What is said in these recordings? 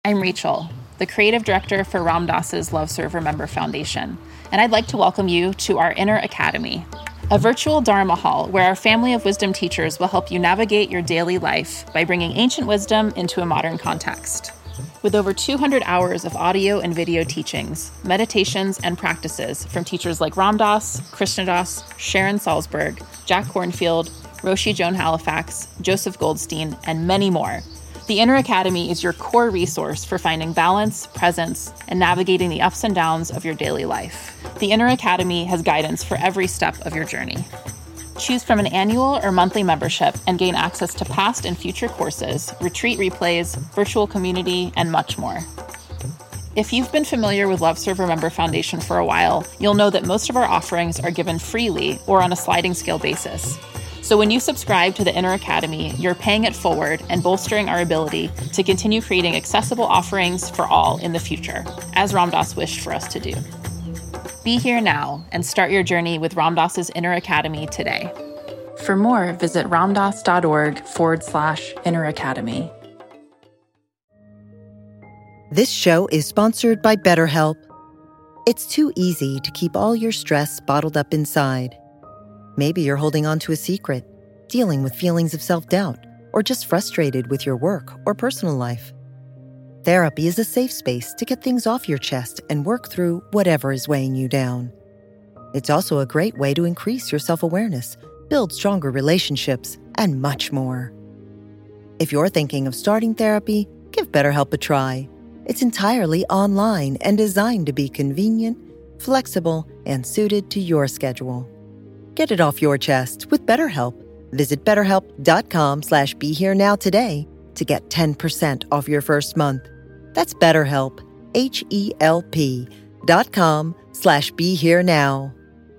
I'm Rachel, the creative director for Ram Dass's Love Serve Remember Foundation, and I'd like to welcome you to our Inner Academy, a virtual Dharma hall where our family of wisdom teachers will help you navigate your daily life by bringing ancient wisdom into a modern context. With over 200 hours of audio and video teachings, meditations, and practices from teachers like Ram Dass, Krishna Das, Sharon Salzberg, Jack Kornfield, Roshi Joan Halifax, Joseph Goldstein, and many more, the Inner Academy is your core resource for finding balance, presence, and navigating the ups and downs of your daily life. The Inner Academy has guidance for every step of your journey. Choose from an annual or monthly membership and gain access to past and future courses, retreat replays, virtual community, and much more. If you've been familiar with Love Serve Remember Foundation for a while, you'll know that most of our offerings are given freely or on a sliding scale basis. So when you subscribe to the Inner Academy, you're paying it forward and bolstering our ability to continue creating accessible offerings for all in the future, as Ram Dass wished for us to do. Be here now and start your journey with Ram Dass's Inner Academy today. For more, visit ramdass.org/Inner Academy. This show is sponsored by BetterHelp. It's too easy to keep all your stress bottled up inside. Maybe you're holding on to a secret, dealing with feelings of self-doubt, or just frustrated with your work or personal life. Therapy is a safe space to get things off your chest and work through whatever is weighing you down. It's also a great way to increase your self-awareness, build stronger relationships, and much more. If you're thinking of starting therapy, give BetterHelp a try. It's entirely online and designed to be convenient, flexible, and suited to your schedule. Get it off your chest with BetterHelp. Visit BetterHelp.com/BeHereNow today to get 10% off your first month. That's BetterHelp, HELP.com/BeHereNow.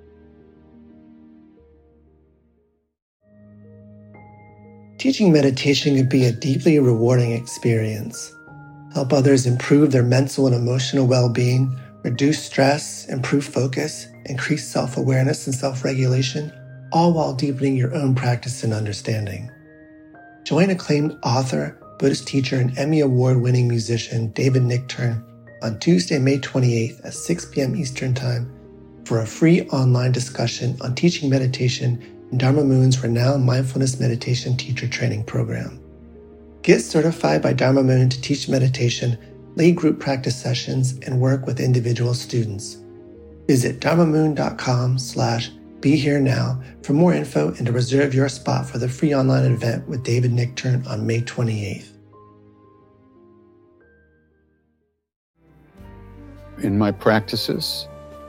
Teaching meditation can be a deeply rewarding experience. Help others improve their mental and emotional well-being, reduce stress, improve focus, increase self-awareness and self-regulation, all while deepening your own practice and understanding. Join acclaimed author, Buddhist teacher, and Emmy Award-winning musician David Nichtern on Tuesday, May 28th at 6 p.m. Eastern Time for a free online discussion on teaching meditation in Dharma Moon's renowned mindfulness meditation teacher training program. Get certified by Dharma Moon to teach meditation, lead group practice sessions, and work with individual students. Visit dharmamoon.com/BeHereNow for more info and to reserve your spot for the free online event with David Nichtern on May 28th. In my practices,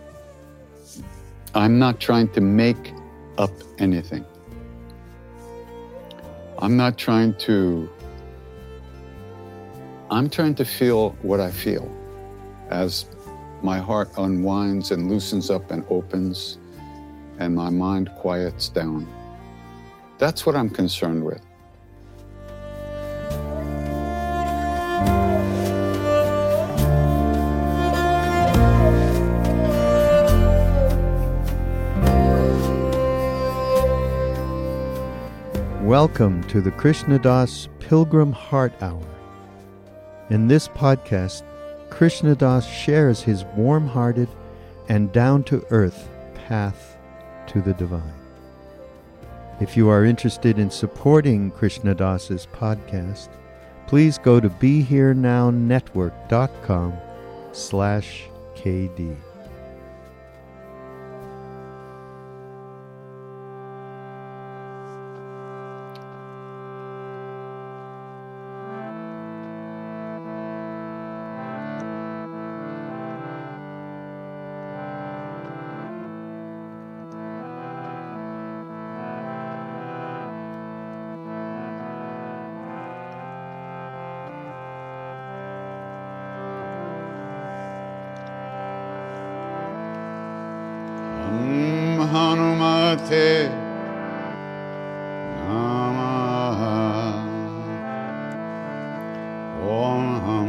I'm not trying to make up anything. I'm trying to feel what I feel as my heart unwinds and loosens up and opens and my mind quiets down. That's what I'm concerned with. Welcome to the Krishna Das Pilgrim Heart Hour. In this podcast, Krishna Das shares his warm-hearted and down-to-earth path to the divine. If you are interested in supporting Krishna Das's podcast, please go to BeHereNowNetwork.com/KD. Hanumate Namaha. Om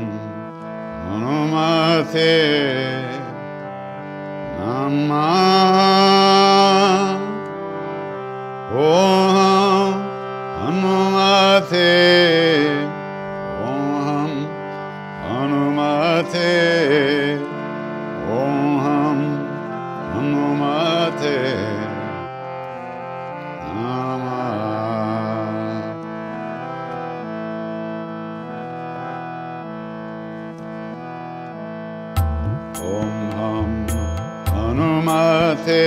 Hanumate Namaha. Om Hanumate. Om Hanumate, Om Ham Hanumate Namah. Om Ham Hanumate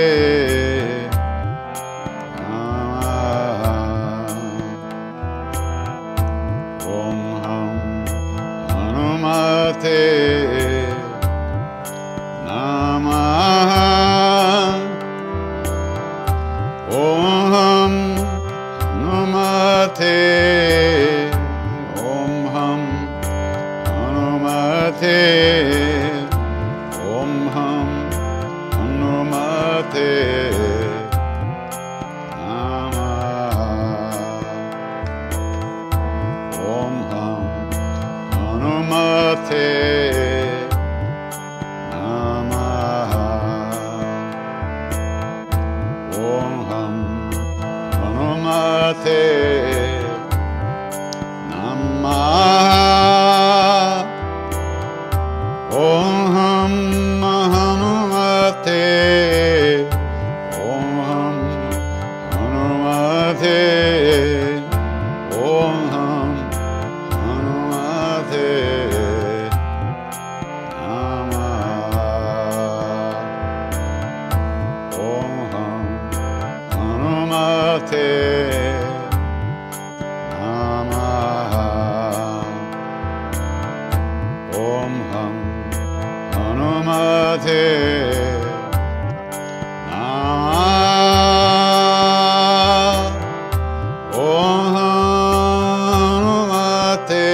Namah. Om Ham Hanumate Namah. Om Ham Hanumate. Om Ham Hanumate. Om Ham Hanumate Namah. Om Ham Hanumate Namah. Om Ham Hanumate Namah. Om Ham Hanumate. Om Ham Hanumate. Om Ham Hanumate Namah. Om Ham Hanumate Namah. Om Ham Hanumate Namah. Om Hanumate.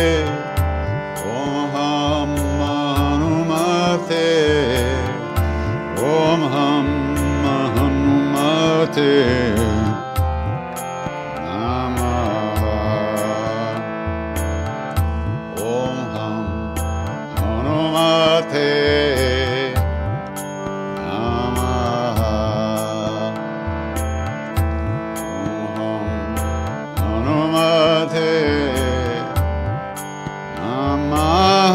Om Ham Hanumate. Om Ham Hanumate Namah. Om Ham Hanumate Namah. Om Ham Hanumate Namah.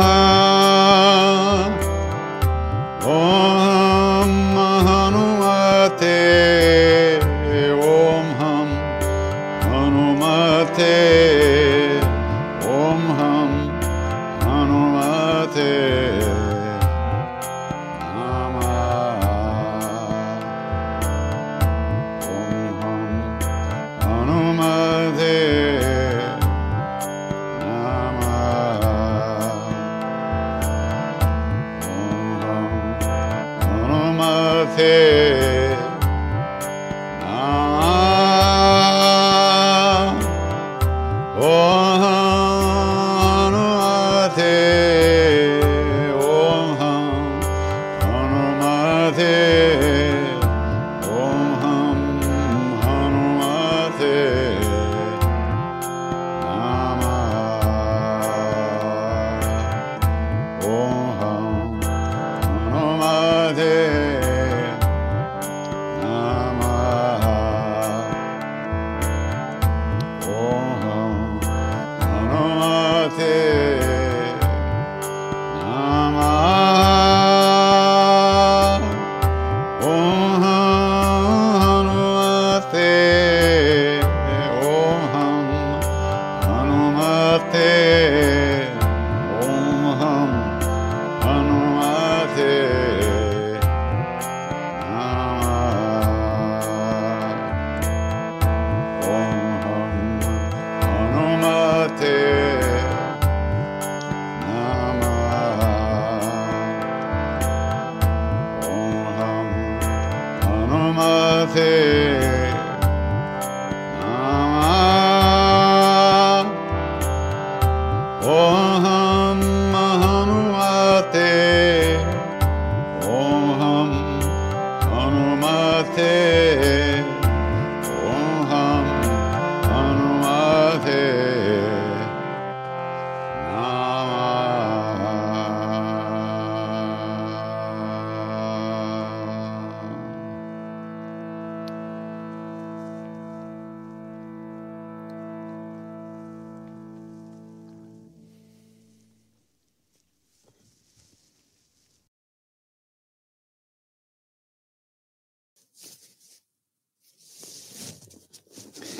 Om Hanumate. Om Ham Hanumate. Om Ham Hanumate Namah. Om Ham Hanumate Namah. Om Ham Hanumate Namah. Om Hanumate. Om Ham Hanumate. Om Ham Hanumate Namah. Om Ham Hanumate Namah. Om Ham Hanumate Namah. Om Hanumate. Om Ham Hanumate. Om Ham Hanumate Namah. Om Ham Hanumate Namah. Om Ham Hanumate Namah. Om Ham Hanumate. Om Ham Hanumate. Om Ham Hanumate Namah.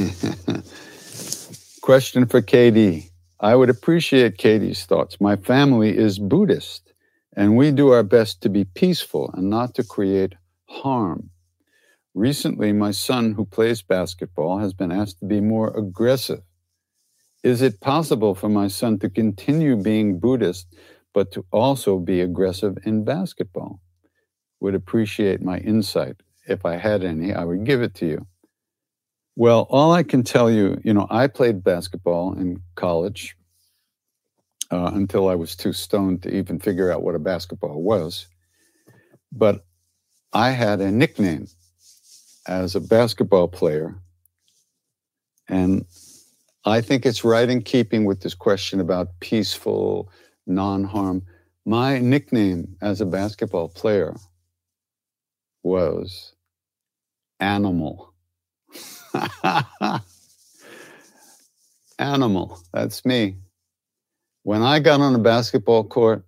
Question for Katie. I would appreciate Katie's thoughts. My family is Buddhist, and we do our best to be peaceful and not to create harm. Recently, my son, who plays basketball, has been asked to be more aggressive. Is it possible for my son to continue being Buddhist, but to also be aggressive in basketball? Would appreciate my insight. If I had any, I would give it to you. Well, all I can tell you, I played basketball in college until I was too stoned to even figure out what a basketball was. But I had a nickname as a basketball player. And I think it's right in keeping with this question about peaceful, non-harm. My nickname as a basketball player was Animal. Animal, that's me. When I got on a basketball court,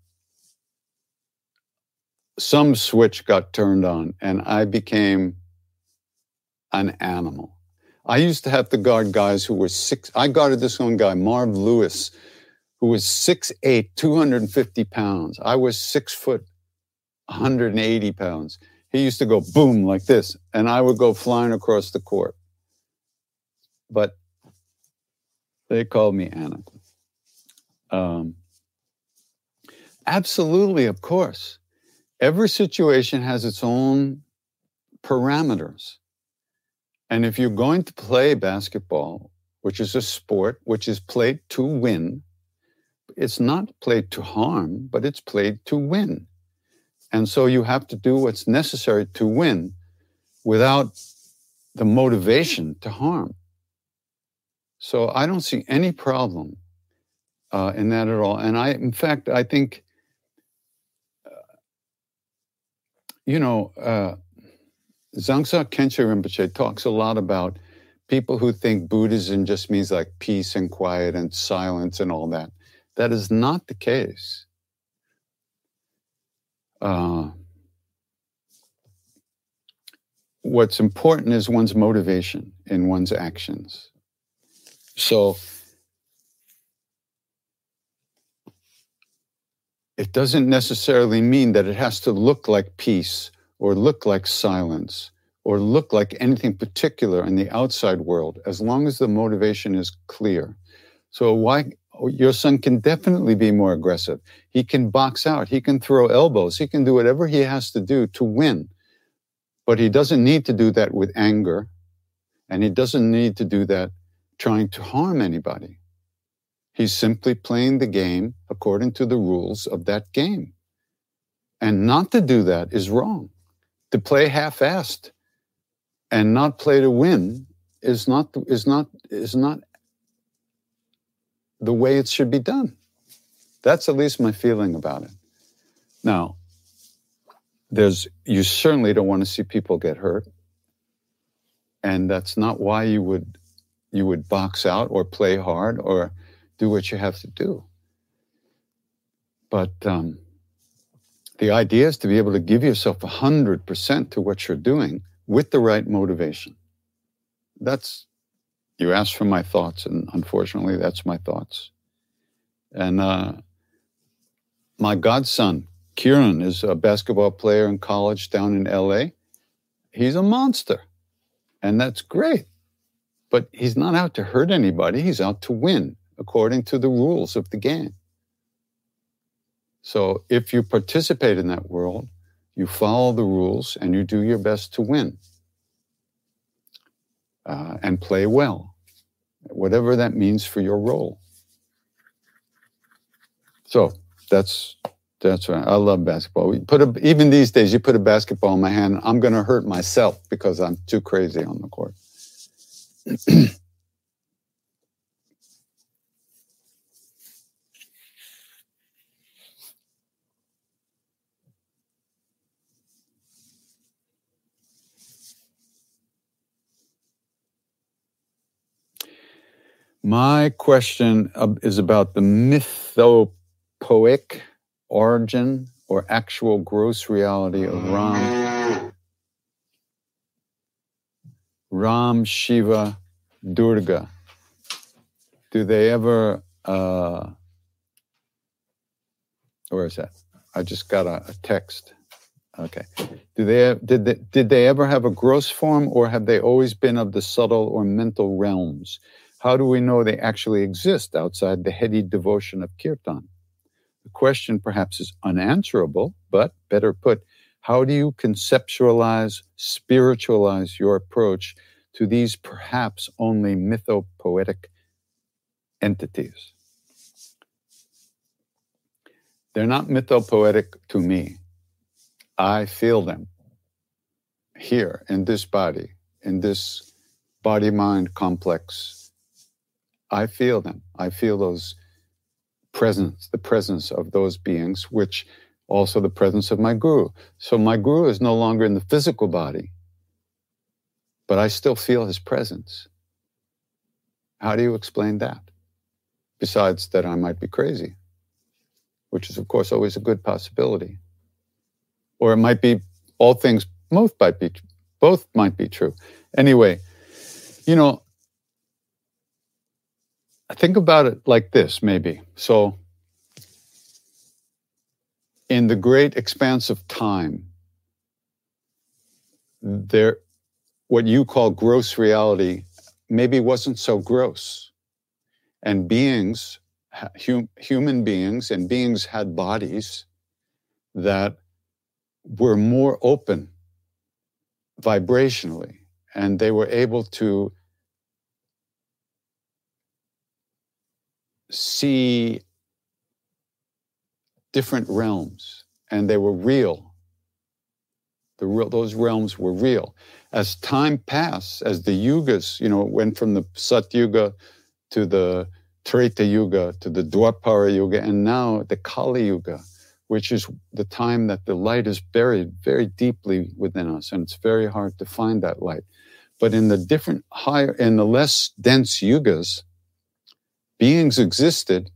some switch got turned on and I became an animal. I used to have to guard guys who were I guarded this one guy, Marv Lewis, who was 6'8", 250 pounds. I was 6 foot, 180 pounds. He used to go boom like this, and I would go flying across the court. But they called me Animal. Absolutely, of course. Every situation has its own parameters. And if you're going to play basketball, which is a sport, which is played to win, it's not played to harm, but it's played to win. And so you have to do what's necessary to win without the motivation to harm. So I don't see any problem in that at all. And in fact, I think, Zangsa Khenche Rinpoche talks a lot about people who think Buddhism just means like peace and quiet and silence and all that. That is not the case. What's important is one's motivation in one's actions. So it doesn't necessarily mean that it has to look like peace or look like silence or look like anything particular in the outside world, as long as the motivation is clear. So your son can definitely be more aggressive. He can box out. He can throw elbows. He can do whatever he has to do to win. But he doesn't need to do that with anger. And he doesn't need to do that trying to harm anybody. He's simply playing the game according to the rules of that game. And not to do that is wrong. To play half-assed and not play to win is not the way it should be done. That's at least my feeling about it. Now, you certainly don't want to see people get hurt. And that's not why you would box out or play hard or do what you have to do. But the idea is to be able to give yourself 100% to what you're doing with the right motivation. You asked for my thoughts, and unfortunately, that's my thoughts. And my godson, Kieran, is a basketball player in college down in LA. He's a monster, and that's great. But he's not out to hurt anybody. He's out to win according to the rules of the game. So if you participate in that world, you follow the rules and you do your best to win and play well, whatever that means for your role. So that's right. I love basketball. Even these days, you put a basketball in my hand, I'm going to hurt myself because I'm too crazy on the court. My question is about the mythopoeic origin or actual gross reality of Ram, Shiva, Durga, do they ever, where is that? I just got a text. Okay. Did they ever have a gross form, or have they always been of the subtle or mental realms? How do we know they actually exist outside the heady devotion of kirtan? The question perhaps is unanswerable, but better put, how do you conceptualize, spiritualize your approach to these perhaps only mythopoetic entities? They're not mythopoetic to me. I feel them here in this body, in this body-mind complex. I feel them. I feel those presence, the presence of those beings, which also the presence of my guru. So my guru is no longer in the physical body, but I still feel his presence. How do you explain that? Besides that I might be crazy, which is, of course, always a good possibility. Or it might be all things, both might be true. Anyway, I think about it like this, maybe. So, in the great expanse of time, what you call gross reality maybe wasn't so gross. And beings, human beings and beings had bodies that were more open vibrationally, and they were able to see different realms, and they were real. Those realms were real. As time passed, as the yugas, it went from the Satyuga to the Treta Yuga to the Dwapara Yuga, and now the Kali Yuga, which is the time that the light is buried very deeply within us, and it's very hard to find that light. But in the less dense yugas, beings existed.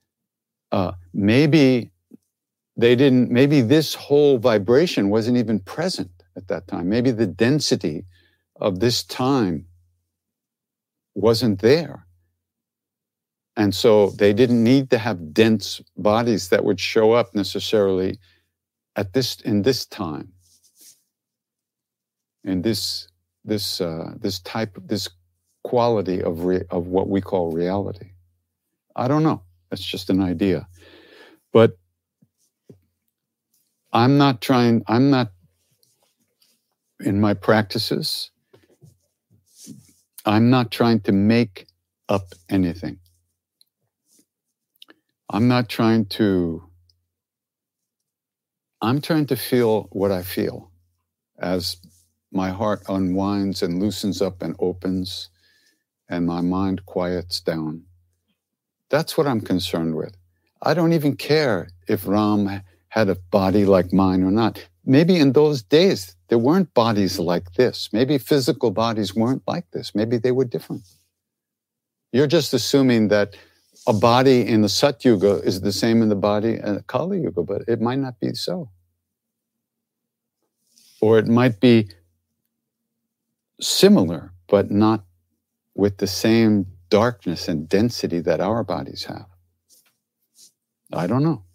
Maybe this whole vibration wasn't even present at that time. Maybe the density of this time wasn't there. And so they didn't need to have dense bodies that would show up necessarily in this time, in this quality of what we call reality. I don't know. That's just an idea. But I'm not in my practices, I'm not trying to make up anything. I'm trying to feel what I feel as my heart unwinds and loosens up and opens and my mind quiets down. That's what I'm concerned with. I don't even care if Ram had a body like mine or not. Maybe in those days, there weren't bodies like this. Maybe physical bodies weren't like this. Maybe they were different. You're just assuming that a body in the Satyuga is the same in the body in the Kali Yuga, but it might not be so. Or it might be similar, but not with the same darkness and density that our bodies have. I don't know.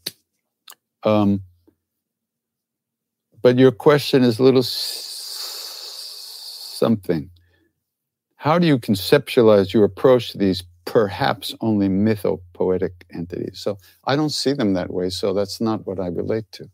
But your question is a little something. How do you conceptualize your approach to these perhaps only mythopoetic entities? So I don't see them that way, so that's not what I relate to.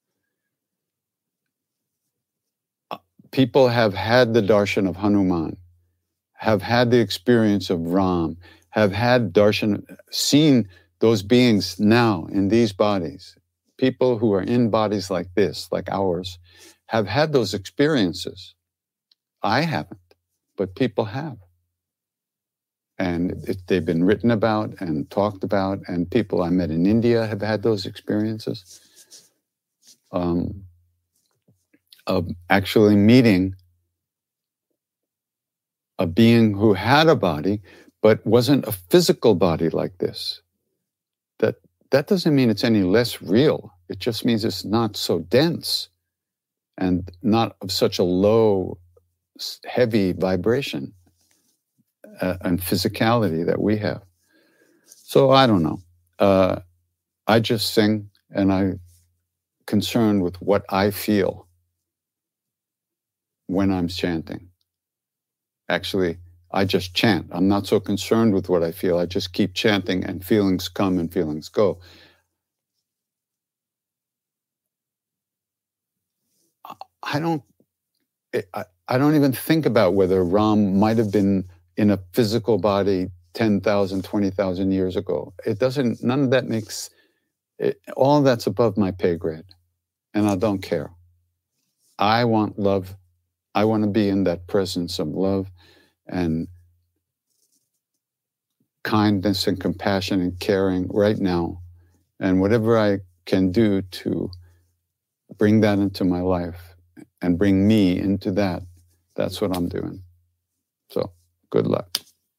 People have had the darshan of Hanuman, have had the experience of Ram, have had darshan, seen those beings now in these bodies. People who are in bodies like this, like ours, have had those experiences. I haven't, but people have. And they've been written about and talked about, and people I met in India have had those experiences of actually meeting a being who had a body, but wasn't a physical body like this. That doesn't mean it's any less real. It just means it's not so dense and not of such a low, heavy vibration and physicality that we have. So I don't know. I just sing, and I'm concerned with what I feel when I'm chanting. Actually, I just chant. I'm not so concerned with what I feel. I just keep chanting, and feelings come and feelings go. I don't even think about whether Ram might have been in a physical body 10,000, 20,000 years ago. None of that makes, all of that's above my pay grade, and I don't care. I want love. I want to be in that presence of love and kindness and compassion and caring right now. And whatever I can do to bring that into my life and bring me into that, that's what I'm doing. So, good luck.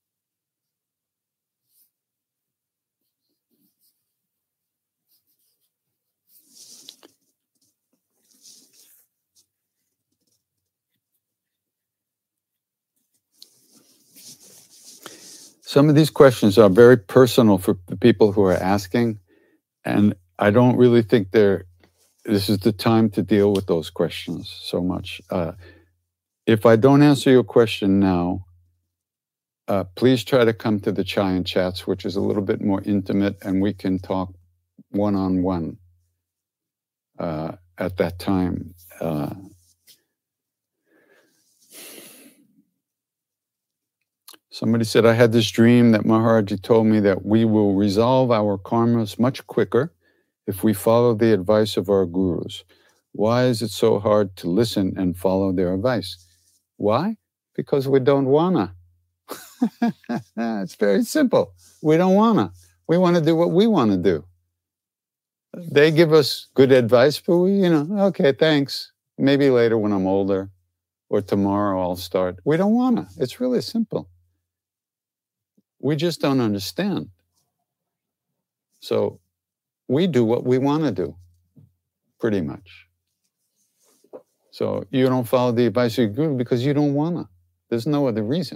Some of these questions are very personal for the people who are asking, and I don't really think this is the time to deal with those questions so much. If I don't answer your question now, please try to come to the Chai and Chats, which is a little bit more intimate, and we can talk one-on-one at that time. Somebody said, I had this dream that Maharaji told me that we will resolve our karmas much quicker if we follow the advice of our gurus. Why is it so hard to listen and follow their advice? Why? Because we don't wanna. It's very simple. We don't wanna. We want to do what we want to do. They give us good advice, but we, okay, thanks. Maybe later when I'm older, or tomorrow I'll start. We don't wanna. It's really simple. We just don't understand. So we do what we want to do, pretty much. So you don't follow the advice of your guru because you don't want to. There's no other reason.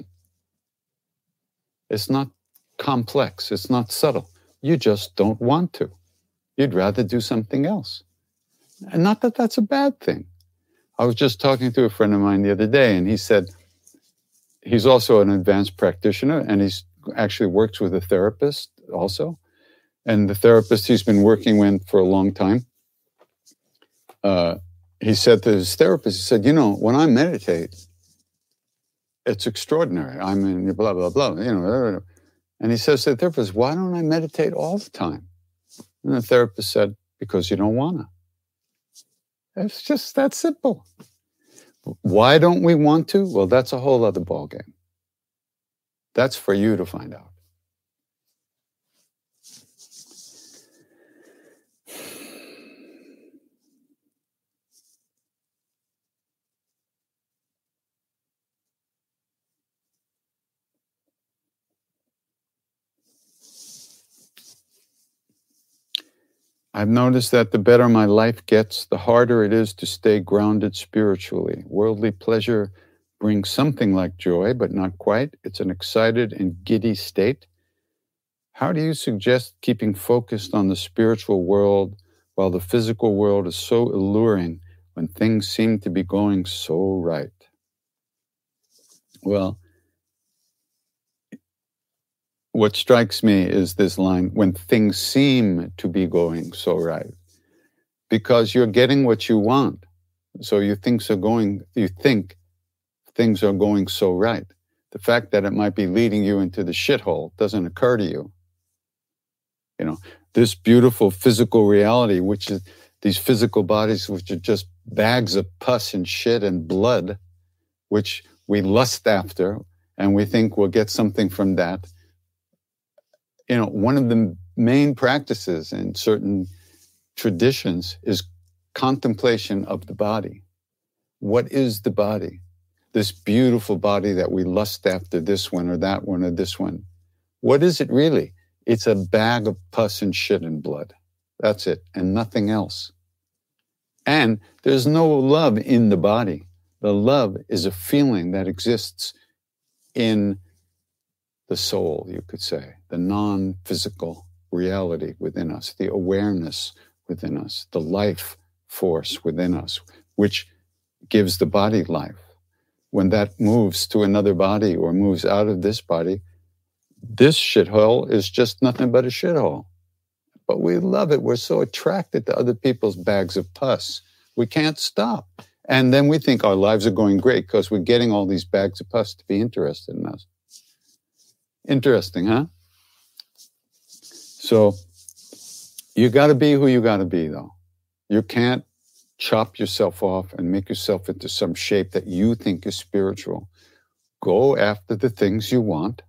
It's not complex. It's not subtle. You just don't want to. You'd rather do something else. And not that that's a bad thing. I was just talking to a friend of mine the other day, and he said he's also an advanced practitioner, and he's actually works with a therapist also. And the therapist he's been working with for a long time, he said to his therapist, he said, when I meditate, it's extraordinary. I'm in blah, blah, blah, And he says to the therapist, why don't I meditate all the time? And the therapist said, because you don't want to. It's just that simple. Why don't we want to? Well, that's a whole other ballgame. That's for you to find out. I've noticed that the better my life gets, the harder it is to stay grounded spiritually. Worldly pleasure brings something like joy, but not quite. It's an excited and giddy state. How do you suggest keeping focused on the spiritual world while the physical world is so alluring when things seem to be going so right? Well, what strikes me is this line, when things seem to be going so right, because you're getting what you want. So you think things are going so right. The fact that it might be leading you into the shithole doesn't occur to you. This beautiful physical reality, which is these physical bodies, which are just bags of pus and shit and blood, which we lust after, and we think we'll get something from that. One of the main practices in certain traditions is contemplation of the body. What is the body? This beautiful body that we lust after, this one or that one or this one. What is it really? It's a bag of pus and shit and blood. That's it, and nothing else. And there's no love in the body. The love is a feeling that exists in the soul, you could say, the non-physical reality within us, the awareness within us, the life force within us, which gives the body life. When that moves to another body or moves out of this body, this shithole is just nothing but a shithole. But we love it. We're so attracted to other people's bags of pus. We can't stop. And then we think our lives are going great because we're getting all these bags of pus to be interested in us. Interesting, huh? So you got to be who you got to be, though. You can't chop yourself off and make yourself into some shape that you think is spiritual. Go after the things you want,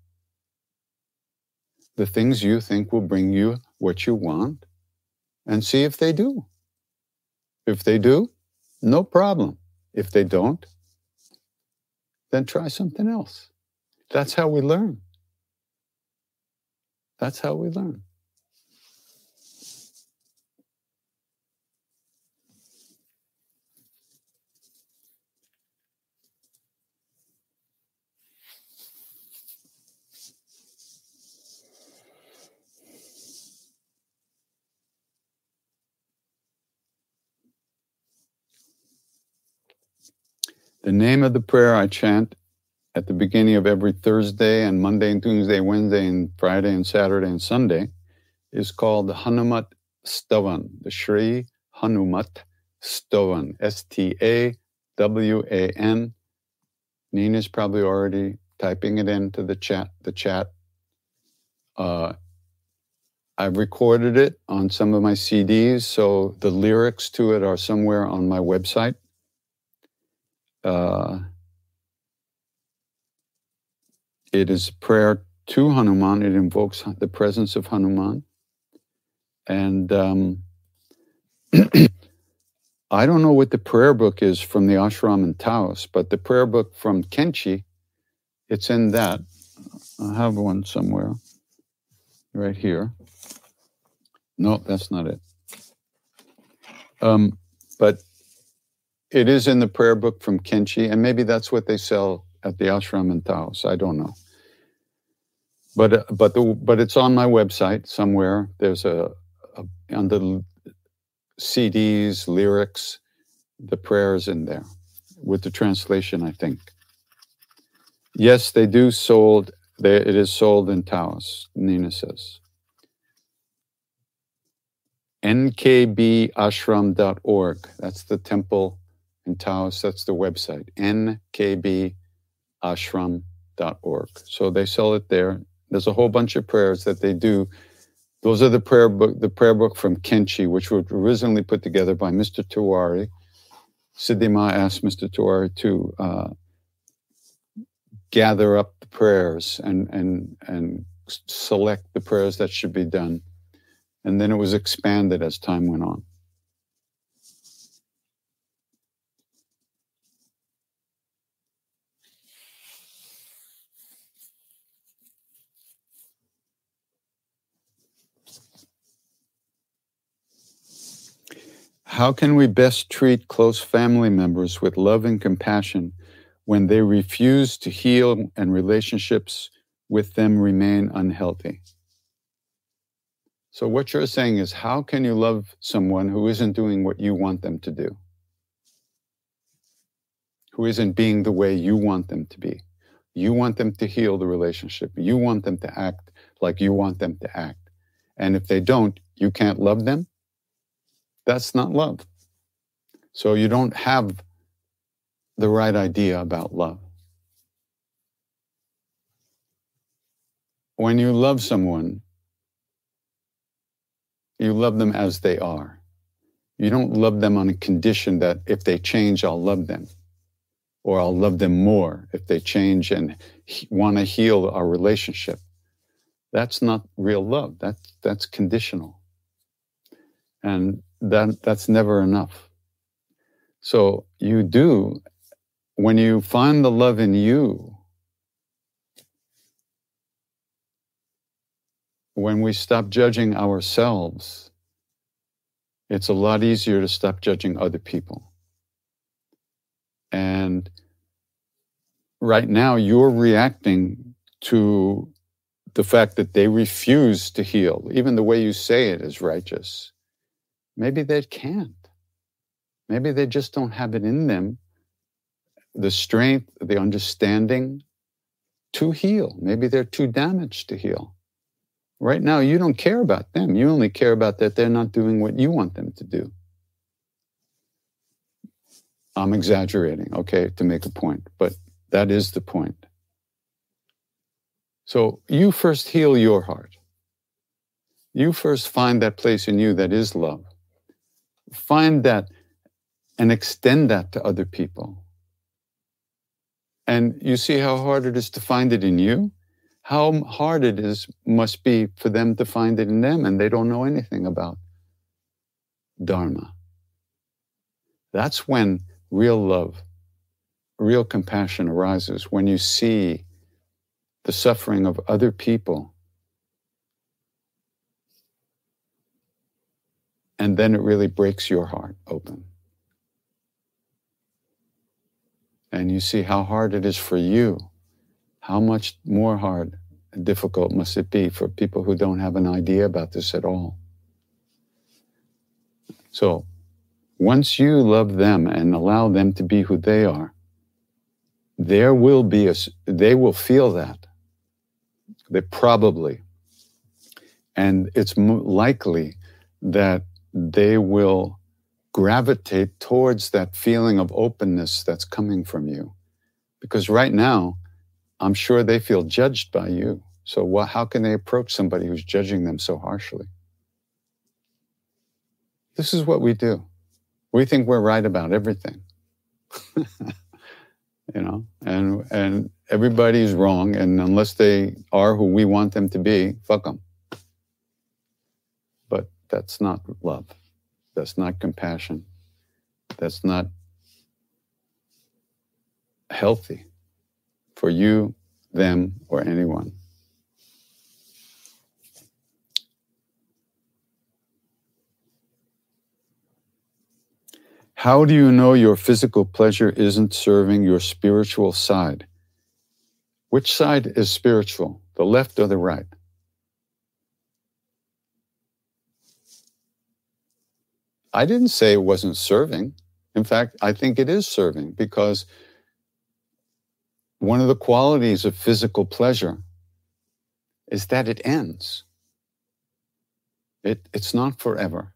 the things you think will bring you what you want, and see if they do. If they do, no problem. If they don't, then try something else. That's how we learn. That's how we learn. The name of the prayer I chant at the beginning of every Thursday and Monday and Tuesday, Wednesday and Friday and Saturday and Sunday is called the Hanumat Stavan, the Sri Hanumat Stavan, S-T-A-W-A-N. Nina's probably already typing it into the chat. I've recorded it on some of my CDs, so the lyrics to it are somewhere on my website. It is a prayer to Hanuman. It invokes the presence of Hanuman. And I don't know what the prayer book is from the ashram in Taos, but the prayer book from Kenchi, it's in that. I have one somewhere, right here. No, that's not it. But it is in the prayer book from Kenchi, and maybe that's what they sell at the ashram in Taos. I don't know. But it's on my website somewhere. There's on the CDs, lyrics, the prayers in there with the translation, I think. Yes, they do sold. It is sold in Taos, Nina says. nkbashram.org. That's the temple in Taos. That's the website. nkbashram.org. So they sell it there. There's a whole bunch of prayers that they do. Those are the prayer book from Kenchi, which was originally put together by Mr. Tiwari. Siddhima asked Mr. Tiwari to gather up the prayers and select the prayers that should be done. And then it was expanded as time went on. How can we best treat close family members with love and compassion when they refuse to heal and relationships with them remain unhealthy? So what you're saying is, how can you love someone who isn't doing what you want them to do? Who isn't being the way you want them to be? You want them to heal the relationship. You want them to act like you want them to act. And if they don't, you can't love them? That's not love. So you don't have the right idea about love. When you love someone, you love them as they are. You don't love them on a condition that if they change, I'll love them. Or I'll love them more if they change and want to heal our relationship. That's not real love. That's conditional. And that's never enough. So you do, when you find the love in you, when we stop judging ourselves, it's a lot easier to stop judging other people. And right now you're reacting to the fact that they refuse to heal, even the way you say it is righteous, maybe they can't. Maybe they just don't have it in them, the strength, the understanding to heal. Maybe they're too damaged to heal. Right now, you don't care about them. You only care about that they're not doing what you want them to do. I'm exaggerating, okay, to make a point, but that is the point. So you first heal your heart. You first find that place in you that is love. Find that and extend that to other people. And you see how hard it is to find it in you? How hard it must be for them to find it in them, and they don't know anything about Dharma. That's when real love, real compassion arises, when you see the suffering of other people. And then it really breaks your heart open. And you see how hard it is for you. How much more hard and difficult must it be for people who don't have an idea about this at all? So, once you love them and allow them to be who they are, they will feel that. They probably. And it's likely that they will gravitate towards that feeling of openness that's coming from you. Because right now, I'm sure they feel judged by you. So how can they approach somebody who's judging them so harshly? This is what we do. We think we're right about everything. And everybody's wrong, and unless they are who we want them to be, fuck them. But that's not love. That's not compassion. That's not healthy for you, them, or anyone. How do you know your physical pleasure isn't serving your spiritual side? Which side is spiritual, the left or the right? I didn't say it wasn't serving. In fact, I think it is serving, because one of the qualities of physical pleasure is that it ends. It's not forever.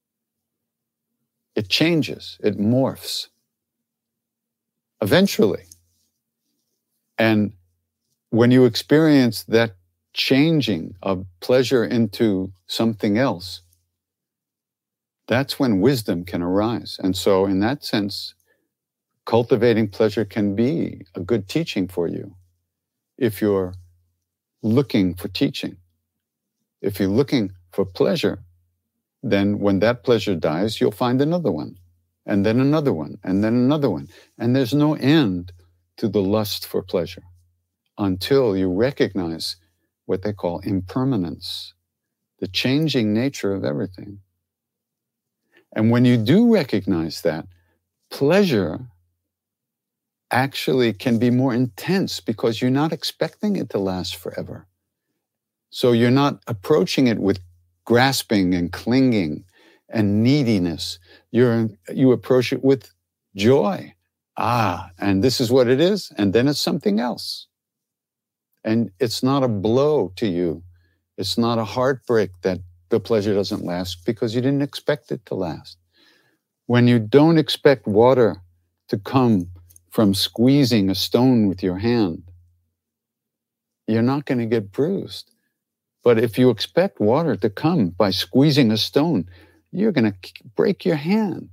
It changes, it morphs. Eventually. And when you experience that changing of pleasure into something else, that's when wisdom can arise. And so in that sense, cultivating pleasure can be a good teaching for you if you're looking for teaching. If you're looking for pleasure, then when that pleasure dies, you'll find another one, and then another one, and then another one. And there's no end to the lust for pleasure until you recognize what they call impermanence, the changing nature of everything. And when you do recognize that, pleasure actually can be more intense because you're not expecting it to last forever. So you're not approaching it with grasping and clinging and neediness. You approach it with joy. And this is what it is, and then it's something else. And it's not a blow to you. It's not a heartbreak that the pleasure doesn't last because you didn't expect it to last. When you don't expect water to come from squeezing a stone with your hand, you're not going to get bruised. But if you expect water to come by squeezing a stone, you're going to break your hand.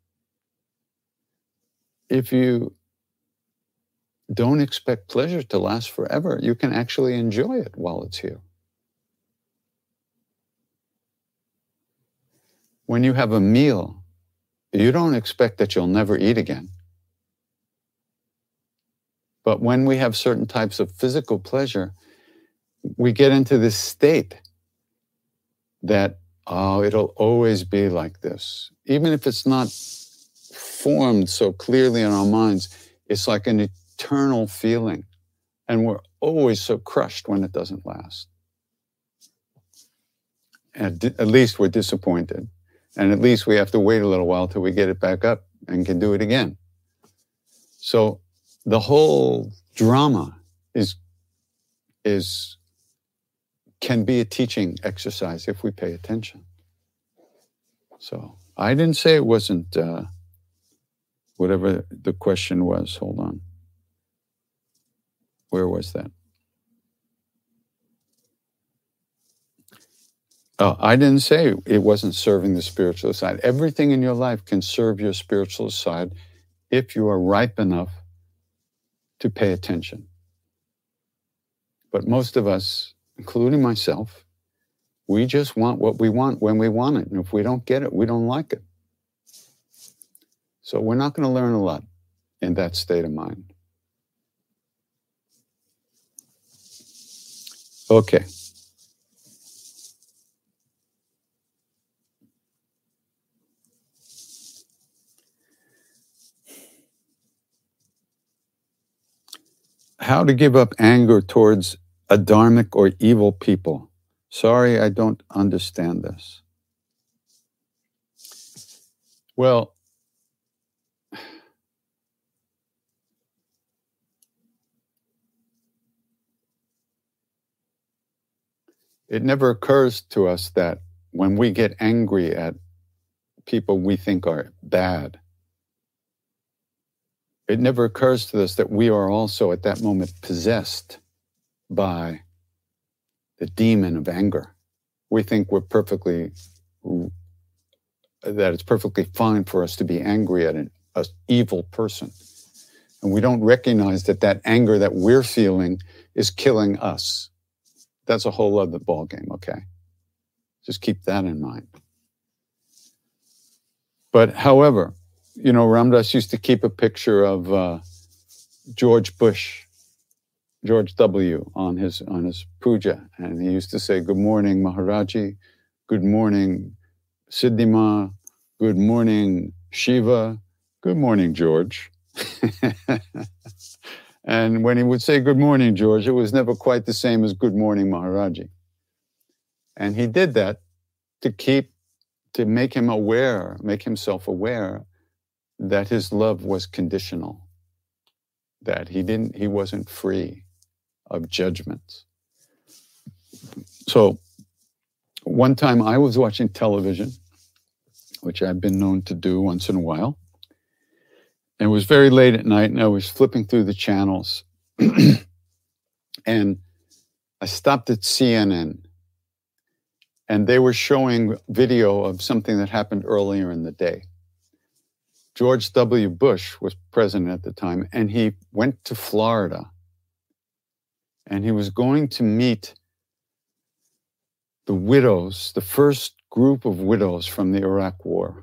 If you don't expect pleasure to last forever, you can actually enjoy it while it's here. When you have a meal, you don't expect that you'll never eat again. But when we have certain types of physical pleasure, we get into this state that, it'll always be like this. Even if it's not formed so clearly in our minds, it's like an eternal feeling. And we're always so crushed when it doesn't last. at least we're disappointed. And at least we have to wait a little while till we get it back up and can do it again. So the whole drama can be a teaching exercise if we pay attention. So I didn't say it wasn't whatever the question was. Hold on. Where was that? Oh, I didn't say it wasn't serving the spiritual side. Everything in your life can serve your spiritual side if you are ripe enough to pay attention. But most of us, including myself, we just want what we want when we want it. And if we don't get it, we don't like it. So we're not going to learn a lot in that state of mind. Okay. How to give up anger towards adharmic or evil people. Sorry, I don't understand this. Well, it never occurs to us that when we get angry at people we think are bad, it never occurs to us that we are also at that moment possessed by the demon of anger. We think that it's perfectly fine for us to be angry at an evil person. And we don't recognize that anger that we're feeling is killing us. That's a whole other ballgame, okay? Just keep that in mind. But however, Ram Dass used to keep a picture of George W. on his puja, and he used to say, "Good morning, Maharaji. Good morning, Siddhima. Good morning, Shiva. Good morning, George." And when he would say, "Good morning, George," it was never quite the same as "Good morning, Maharaji." And he did that to make himself aware that his love was conditional, that he wasn't free of judgments. So one time I was watching television, which I've been known to do once in a while. And it was very late at night, and I was flipping through the channels. And I stopped at CNN, and they were showing video of something that happened earlier in the day. George W. Bush was president at the time, and he went to Florida, and he was going to meet the widows, the first group of widows from the Iraq War.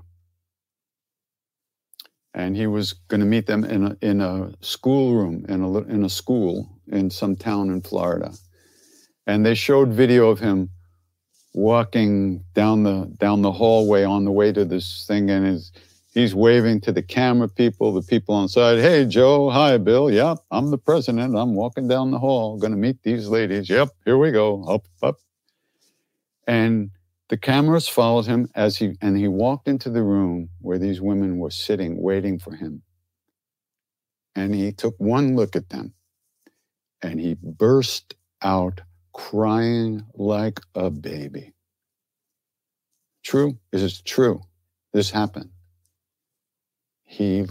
And he was going to meet them in a schoolroom, in a school in some town in Florida. And they showed video of him walking down the hallway on the way to this thing, and he's waving to the camera people, the people on the side. "Hey, Joe. Hi, Bill. Yep, I'm the president. I'm walking down the hall, going to meet these ladies. Yep, here we go. Up, up." And the cameras followed him and he walked into the room where these women were sitting, waiting for him. And he took one look at them, and he burst out crying like a baby. True? This is true. This happened. He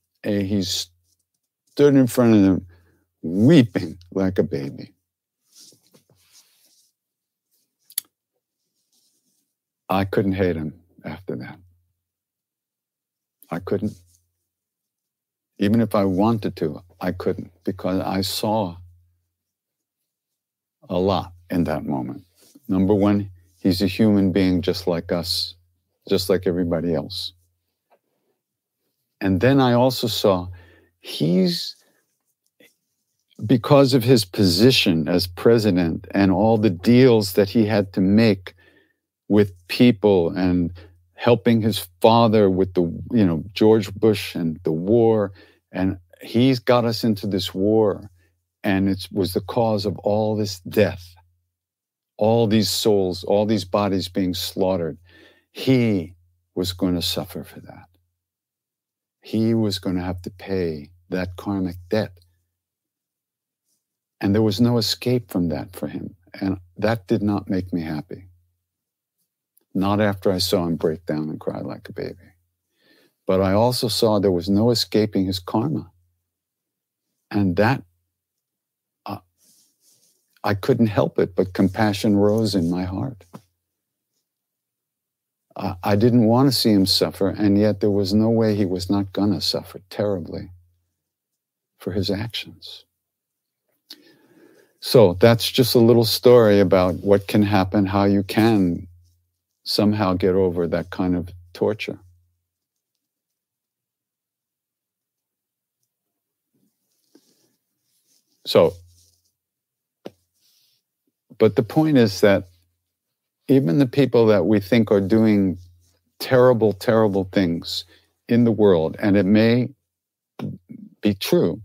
stood in front of them, weeping like a baby. I couldn't hate him after that. I couldn't. Even if I wanted to, I couldn't, because I saw a lot in that moment. Number one, he's a human being just like us, just like everybody else. And then I also saw because of his position as president and all the deals that he had to make with people and helping his father with George Bush and the war. And he's got us into this war, and it was the cause of all this death. all these souls, all these bodies being slaughtered. He was going to suffer for that. He was going to have to pay that karmic debt. And there was no escape from that for him. And that did not make me happy. Not after I saw him break down and cry like a baby. But I also saw there was no escaping his karma. And that, I couldn't help it, but compassion rose in my heart. I didn't want to see him suffer, and yet there was no way he was not going to suffer terribly for his actions. So that's just a little story about what can happen, how you can somehow get over that kind of torture. So, but the point is that even the people that we think are doing terrible, terrible things in the world, and it may be true,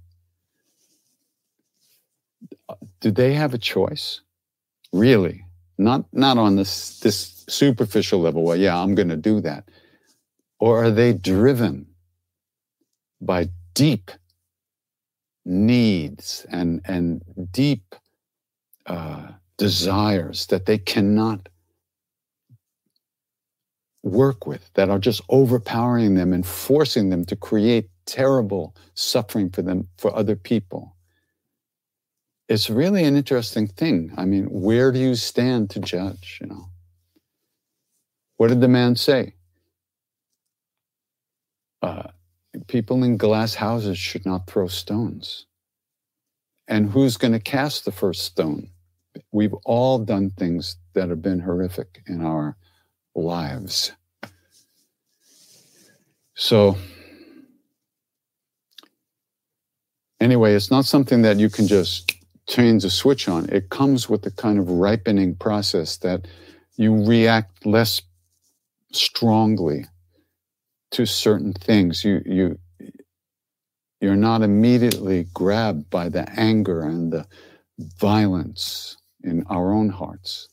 do they have a choice? Really? Not on this superficial level, well, yeah, I'm going to do that. Or are they driven by deep needs and deep desires that they cannot work with, that are just overpowering them and forcing them to create terrible suffering for them, for other people? It's really an interesting thing. I mean, where do you stand to judge, you know? What did the man say? People in glass houses should not throw stones. And who's going to cast the first stone? We've all done things that have been horrific in our lives. So, anyway, it's not something that you can just change a switch on. It comes with the kind of ripening process that you react less strongly to certain things. You're not immediately grabbed by the anger and the violence in our own hearts.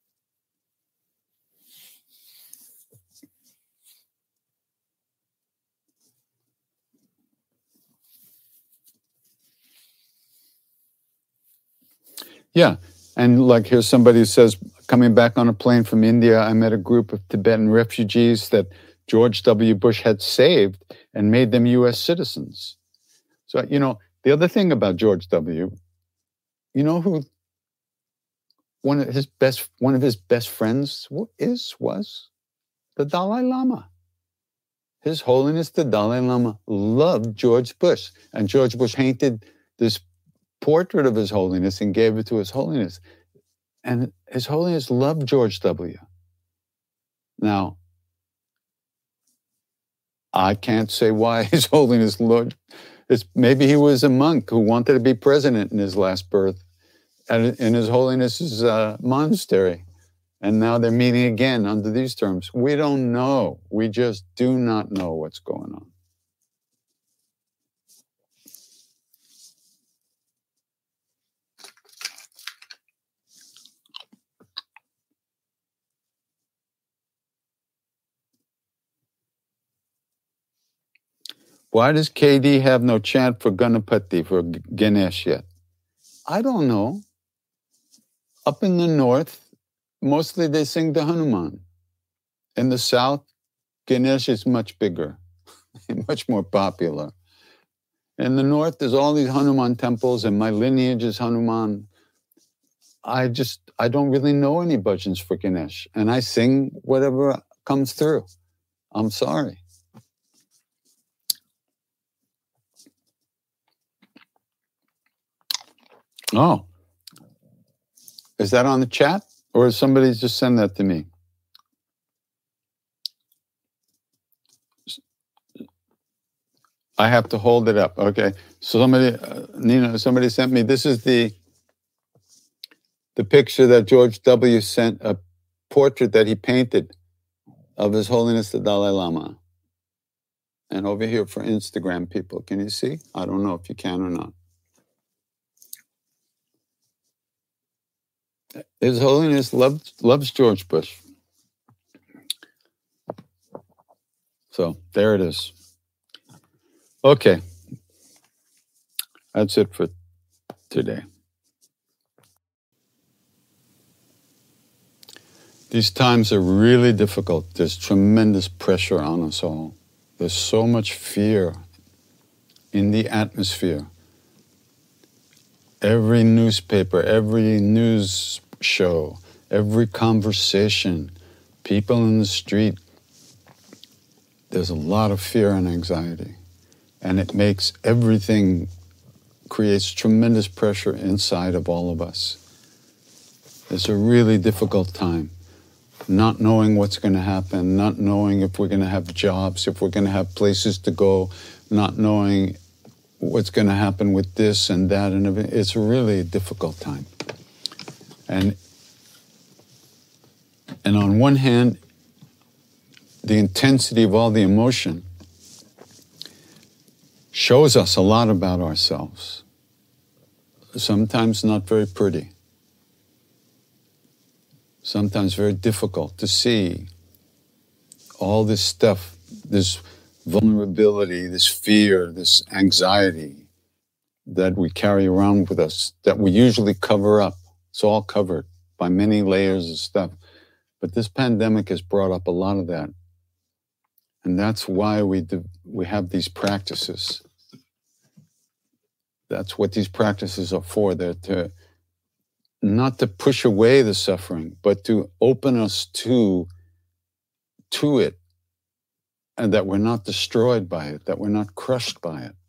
Yeah, and like here's somebody who says, coming back on a plane from India, I met a group of Tibetan refugees that George W. Bush had saved and made them U.S. citizens. So, you know, the other thing about George W., you know who one of his best friends was? The Dalai Lama. His Holiness the Dalai Lama loved George Bush, and George Bush painted this portrait of His Holiness and gave it to His Holiness. And His Holiness loved George W. Now, I can't say why His Holiness loved. Maybe he was a monk who wanted to be president in his last birth in His Holiness's monastery. And now they're meeting again under these terms. We don't know. We just do not know what's going on. Why does KD have no chant for Ganapati, for Ganesh yet? I don't know. Up in the north, mostly they sing the Hanuman. In the south, Ganesh is much bigger, much more popular. In the north, there's all these Hanuman temples, and my lineage is Hanuman. I don't really know any bhajans for Ganesh, and I sing whatever comes through. I'm sorry. Oh, is that on the chat? Or is somebody just send that to me? I have to hold it up. Okay. So somebody sent me, this is the picture that George W. sent, a portrait that he painted of His Holiness the Dalai Lama. And over here for Instagram people, can you see? I don't know if you can or not. His Holiness loves George Bush. So there it is. Okay. That's it for today. These times are really difficult. There's tremendous pressure on us all. There's so much fear in the atmosphere. Every newspaper, every news show, every conversation, people in the street, there's a lot of fear and anxiety. And it makes everything, creates tremendous pressure inside of all of us. It's a really difficult time. Not knowing what's going to happen, not knowing if we're going to have jobs, if we're going to have places to go, not knowing what's going to happen with this and that and everything. It's a really difficult time. And on one hand, the intensity of all the emotion shows us a lot about ourselves. Sometimes not very pretty. Sometimes very difficult to see all this stuff, this vulnerability, this fear, this anxiety that we carry around with us, that we usually cover up. It's all covered by many layers of stuff. But this pandemic has brought up a lot of that. And that's why we have these practices. That's what these practices are for. They're to not to push away the suffering, but to open us to it, and that we're not destroyed by it, that we're not crushed by it.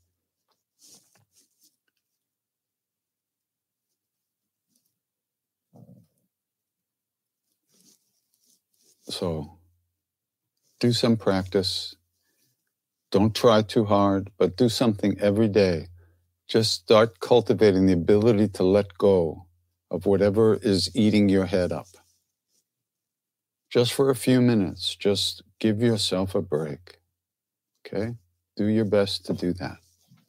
So, do some practice. Don't try too hard, but do something every day. Just start cultivating the ability to let go of whatever is eating your head up. Just for a few minutes, just give yourself a break. Okay? Do your best to do that.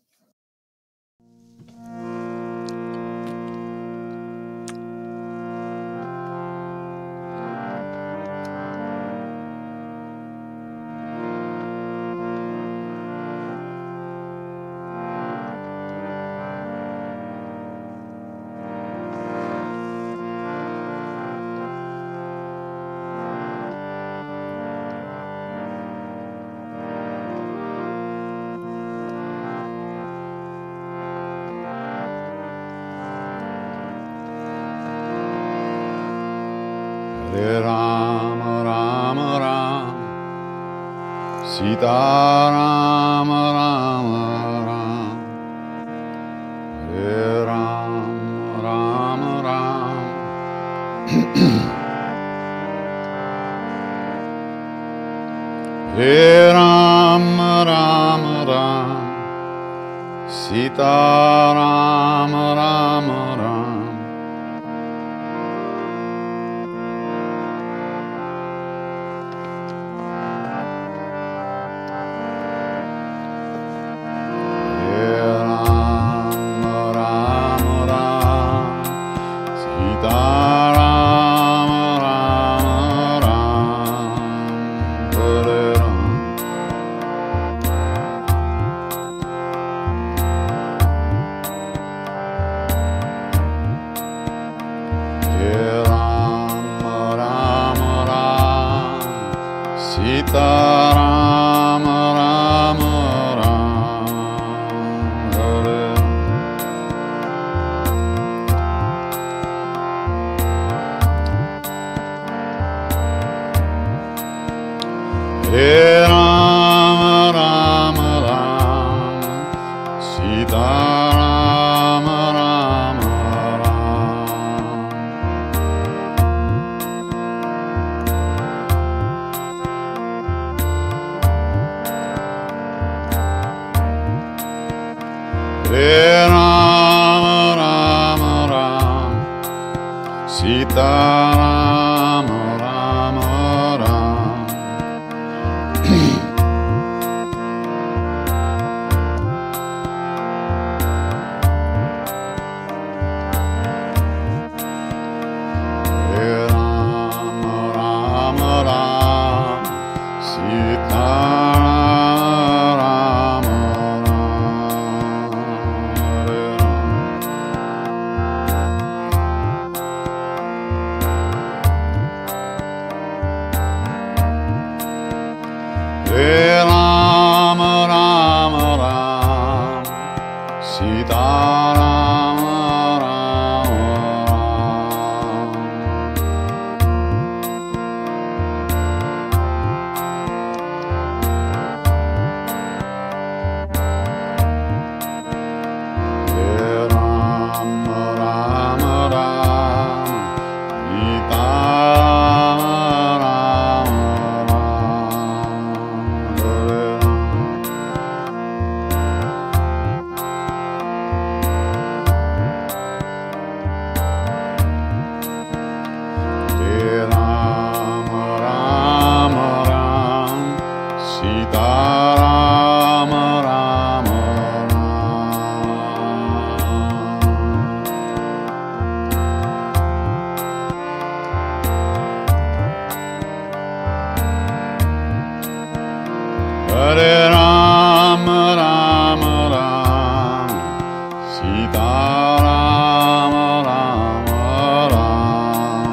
Hare Rama, Rama Rama, Sita Rama, Rama Rama, Hare Rama, Rama Rama, Hare Rama, Rama Rama, Sita Rama, Rama Rama. Hare Rama, Rama Rama, Sita Rama, Rama Rama. Hare Rama, Rama Rama, Sita Rama, Rama Rama. Rama Rama Hare Rama Rama Rama Sita Rama Rama Rama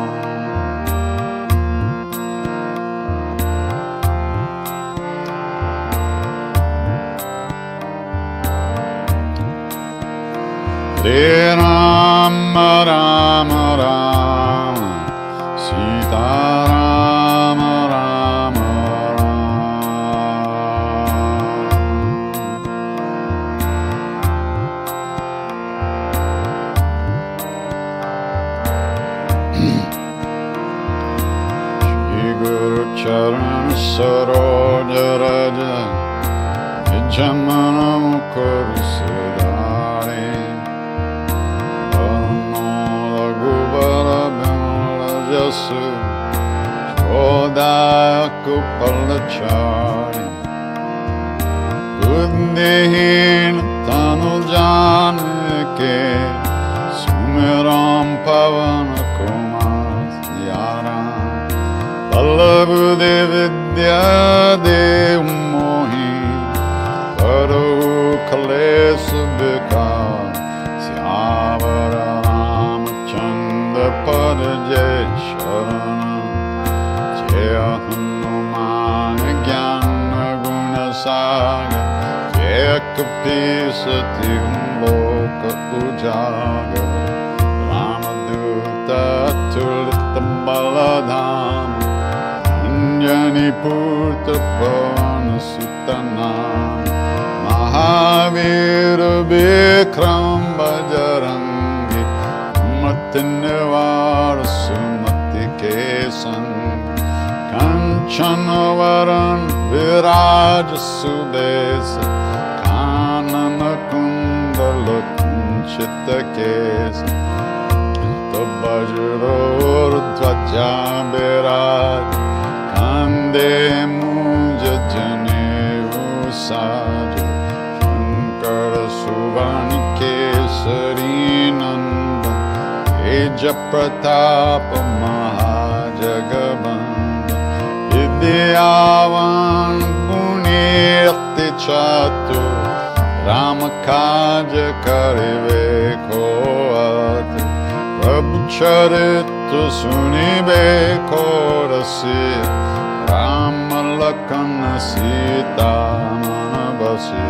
Hare Rama Rama Rama Sita Rama Rama Shri Guru Charan Saroj Raja Nijamana Mukar Sudari Varno Ragubara Bimala Jasu Chodaya Kupalachari Buddhihin Tanu Janike Sumiram Pavana Kumar Yaram Vallabhude Vidya Dev Mohi Varu Kalesa Bikar Syavara Ramachandra Padajay Sharanam Jaya Hanuman Gyana Guna Saga Jaya Kapisati Loka Ujaga Ramaduta Tulita Baladham Anjani Purta Pavana Sutanam Mahavira Bikram Bajarangi Matinevara Sumati Kesan Kanchanavaran Viraja Subesa Kanana Kundala Kunchita Kesa Tabajror Dvaja Biraj Kande Muja Jane Usaja Shankara Suvani Kesari Nanda Teja Pratapa Mahajagabanda Vidyavan Gunirti Chatu Ramakaja Karive Koat Prabhu Charita Sunibe Korasi Rama Lakana Sita Manabasi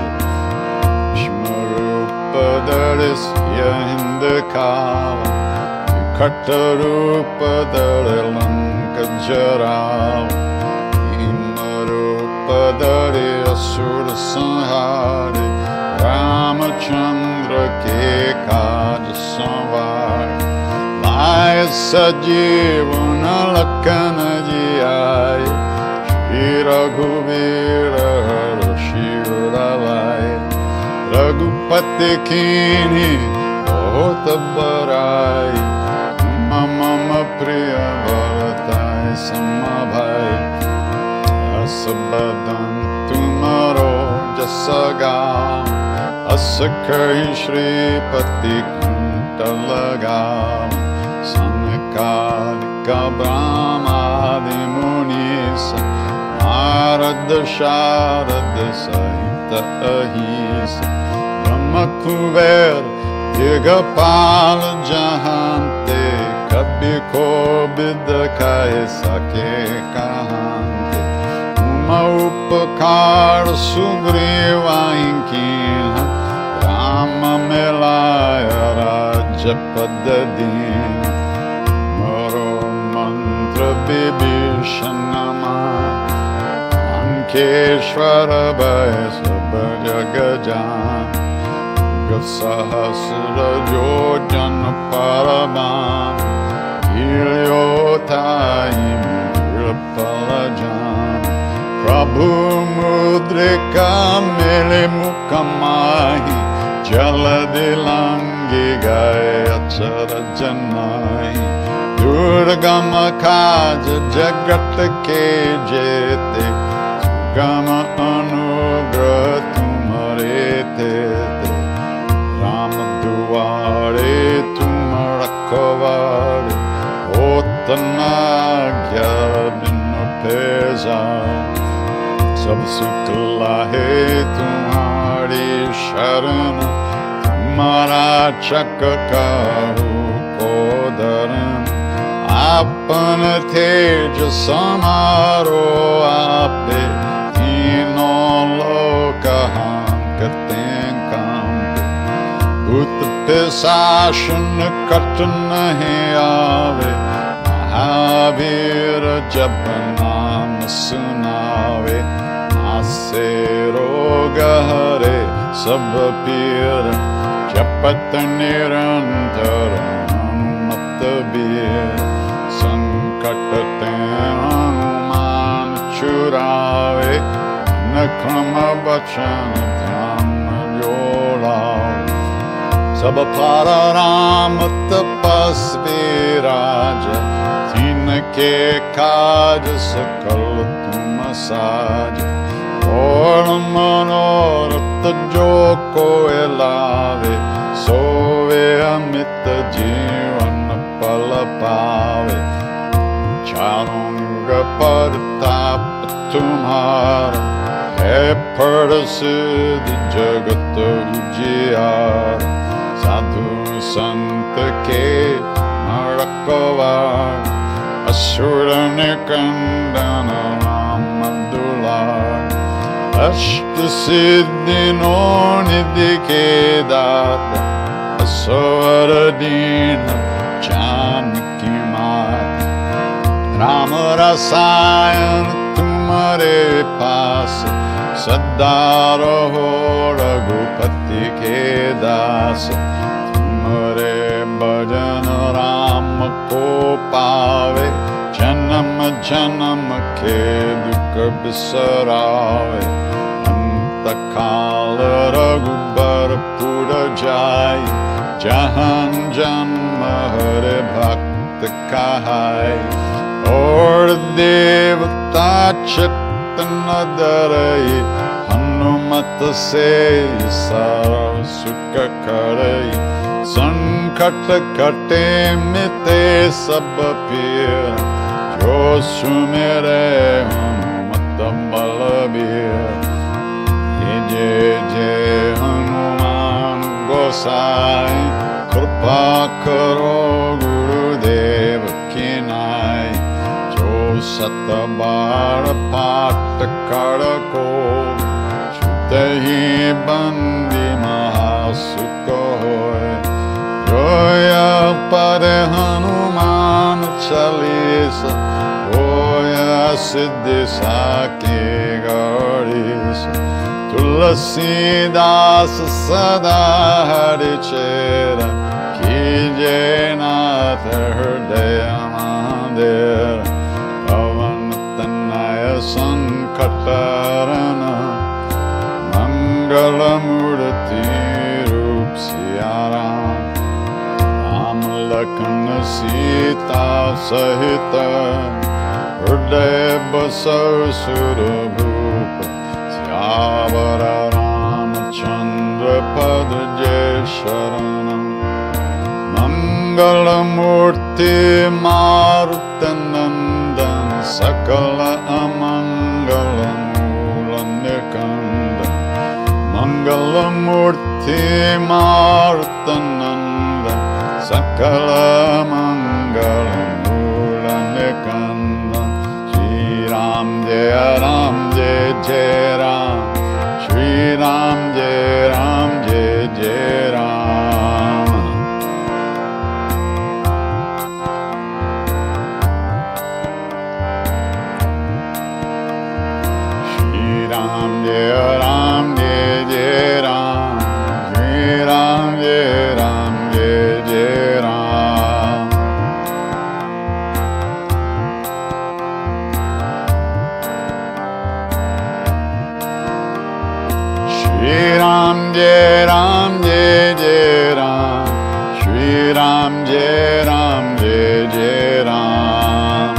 Shmarupa Daris Yahindakava Katarupa Darilanka Jarava Imarupa Dari Asura Sanhari Ramachandra Ke Kaja Samvari Laya Sajivana Lakana Jiyai Shri Raghuvira Shiralai Raghupati Kini Bahota Barai Mama Priya Bharatai Samabhai Asabadan Tumaro Jasagam Asakai Shri Pati Kuntalagam Sanakadika Brahmadi Munisa Narada Sharada Saita Ahisa Brahma Kuver Digapala Jahante Kabhi ko bidakaye sake kahante Uma upakar sugriva inkina Rama melaya raja padadin Maro mantra bibhishanama Ankeshwara bhaya sabhajagajan Sahasra Jojana Parabam Ilyotaim Virapalajan Prabhu Mudrika Mele Mukamahi Jaladilangi Gaya Charajanai Durgama Kaja Jagat Ke Jete Sugama Anu Shukla है तुम्हारी शरण, तुम्हारा चक कहू को धरण, आपन तेज समारो आपे, तीनों लोक हांकते कांपे, भूत पिशाच निकट नहीं आवे, महावीर जप नाम सुनावे, नासे रोग हरे सब पीर, जपत निरंतर हनुमत बीर, संकट ते हनुमान छुड़ावे, नखम बचन ध्यान जोड़ावे, सब पर राम तपस्वी राजा, तिनके काज सकल तुम साज, और मनोरथ जो कोई लावे, सोवे अमित जीवन पल पावे, चारुंग परताप तुम्हारा, है प्रसिद्ध जगत उजियार, साधु संत के रखवार, असुर निकंदन राम दुलार, अष्ट सिद्धि नो निधि के दाता, असवर दीन जानकी मात, राम रसायन तुम्हारे पास, सदा रहो रघुपति के दास, तुम्हारे भजन राम को पावे, जन्म जन्म के दुख बिसरावे, अंत काल रघुबर पुर जाय, जहाँ जन्म हरे भक्त कहाय, और देवता चित्त न डरई, हनुमत से सर्व सुख करई, संकट कटे मिटे सब पीर, जो सुमेरे हनुमत बलबीर, जय हनुमान गोसाई, कृपा करो गुरुदेव की नाई, जो सत बार पाठ कर को, छुत ही बंदी महासुख होय, जोया पर हनुमान चालीसा, होया सिद्धि साकी गौरीस, तुलसीदास सदा हरि चेरा, कीजे नाथ हृदय मंदिर, पवन तनय संकट हरण, मंगल मूर्ति रूप सिया राम, राम लखन सीता सहित, हृदय बसौ सुरभूप, सियावर रामचंद्र पद जय शरण, मंगल मूर्ति मारुत नंदन, सकल अमंगल मूल निकंदन, मंगल मूर्ति मारुत नंदन, सकल मंगल मूल निकंदन, श्री राम जय जय राम, श्री राम जय जय राम, श्री राम जय जय राम, श्री राम जय जय राम, श्री राम जय जय राम, श्री राम जय जय राम,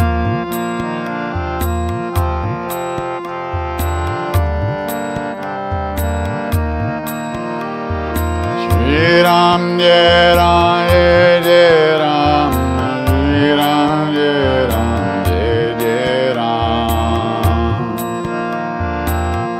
श्री राम जय जय राम, श्री राम जय जय Ram,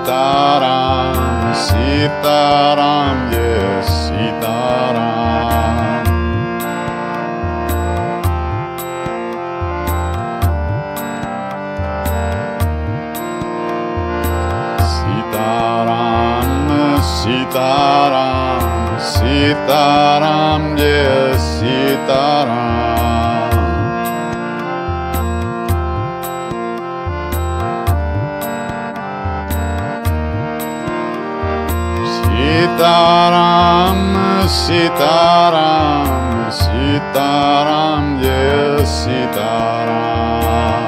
Sitaram, Sitaram, yes, Sitaram. Sitaram, Sitaram, Sitaram, yes, Sitaram. Sitaram, Sitaram, Sitaram, yes, Sitaram.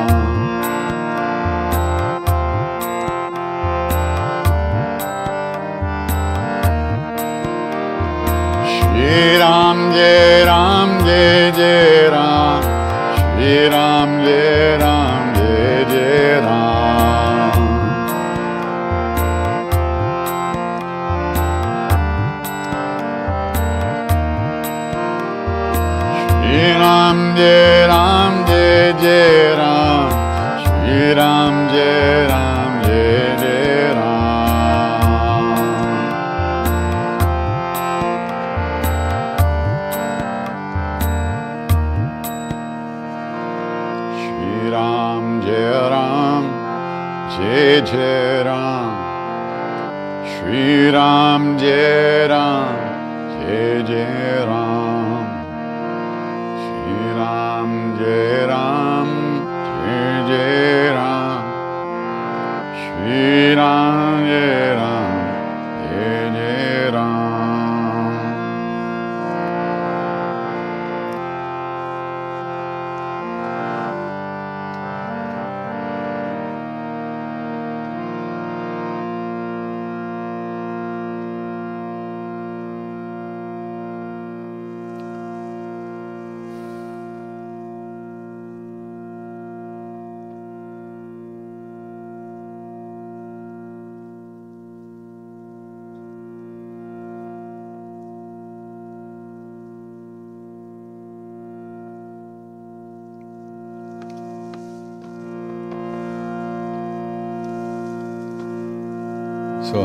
Shri Ram, Jai Ram, Jai Jai Ram. Shri Ram, Jai Ram, Jai Jai Ram. Shri Ram, Jai Ram, Jai Jai Ram. Shri Ram, Jai Ram, Jai Jai Ram. Shri Ram, Jai Ram, Jai Jai Ram. Shri Ram, Jai Ram, Jai Jai Ram. Shri Ram, Jai Ram, Jai Jai Ram. Shri Ram, Jai Ram, Jai Jai Ram. So,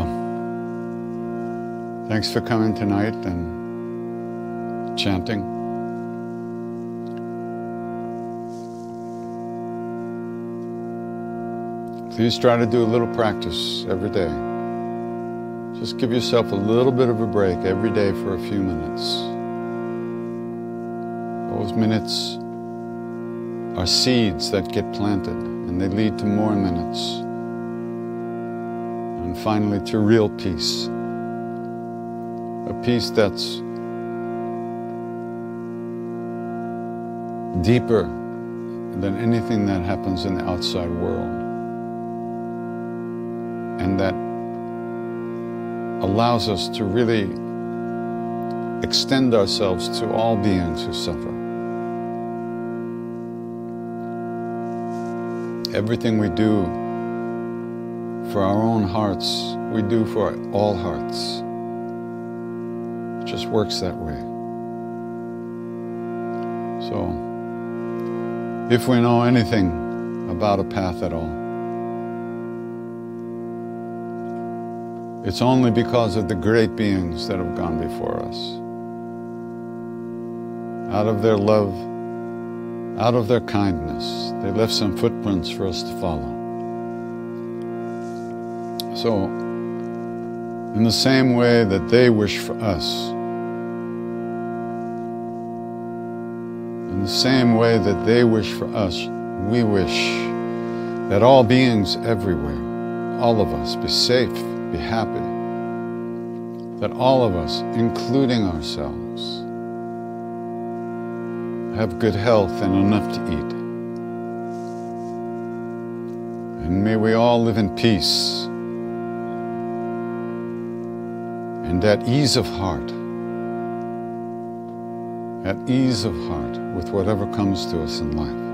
thanks for coming tonight and chanting. Please try to do a little practice every day. Just give yourself a little bit of a break every day for a few minutes. Those minutes are seeds that get planted, and they lead to more minutes. And finally, to real peace. A peace that's deeper than anything that happens in the outside world. And that allows us to really extend ourselves to all beings who suffer. Everything we do for our own hearts, we do for all hearts. It just works that way. So, if we know anything about a path at all, it's only because of the great beings that have gone before us. Out of their love, out of their kindness, they left some footprints for us to follow. So, in the same way that they wish for us, in the same way that they wish for us, we wish that all beings everywhere, all of us, be safe, be happy, that all of us, including ourselves, have good health and enough to eat. And may we all live in peace and at ease of heart, with whatever comes to us in life.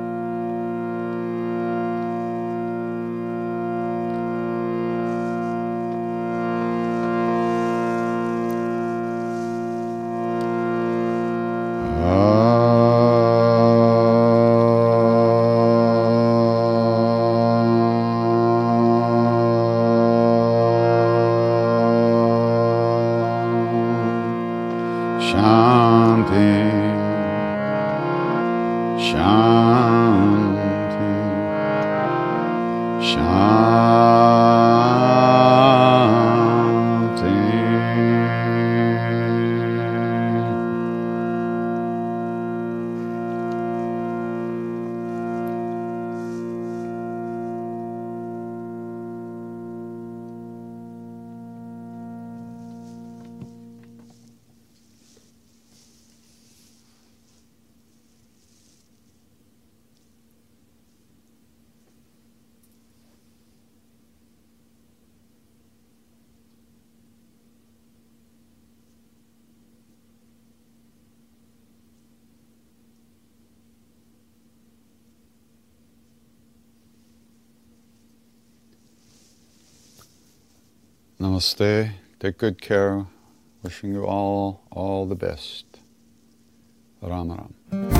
Namaste. Take good care. Wishing you all the best. Ram Ram.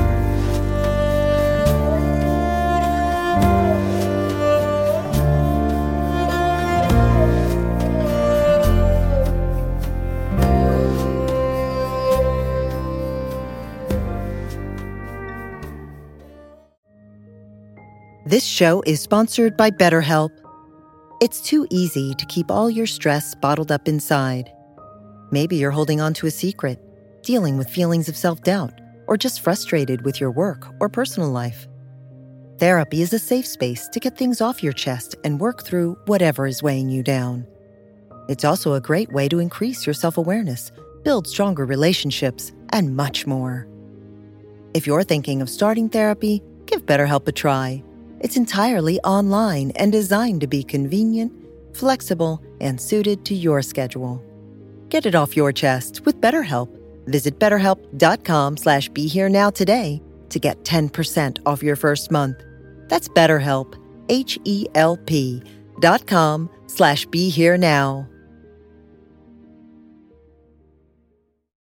This show is sponsored by BetterHelp. It's too easy to keep all your stress bottled up inside. Maybe you're holding on to a secret, dealing with feelings of self-doubt, or just frustrated with your work or personal life. Therapy is a safe space to get things off your chest and work through whatever is weighing you down. It's also a great way to increase your self-awareness, build stronger relationships, and much more. If you're thinking of starting therapy, give BetterHelp a try. It's entirely online and designed to be convenient, flexible, and suited to your schedule. Get it off your chest with BetterHelp. Visit BetterHelp.com/BeHereNow today to get 10% off your first month. That's BetterHelp, HELP.com/BeHereNow.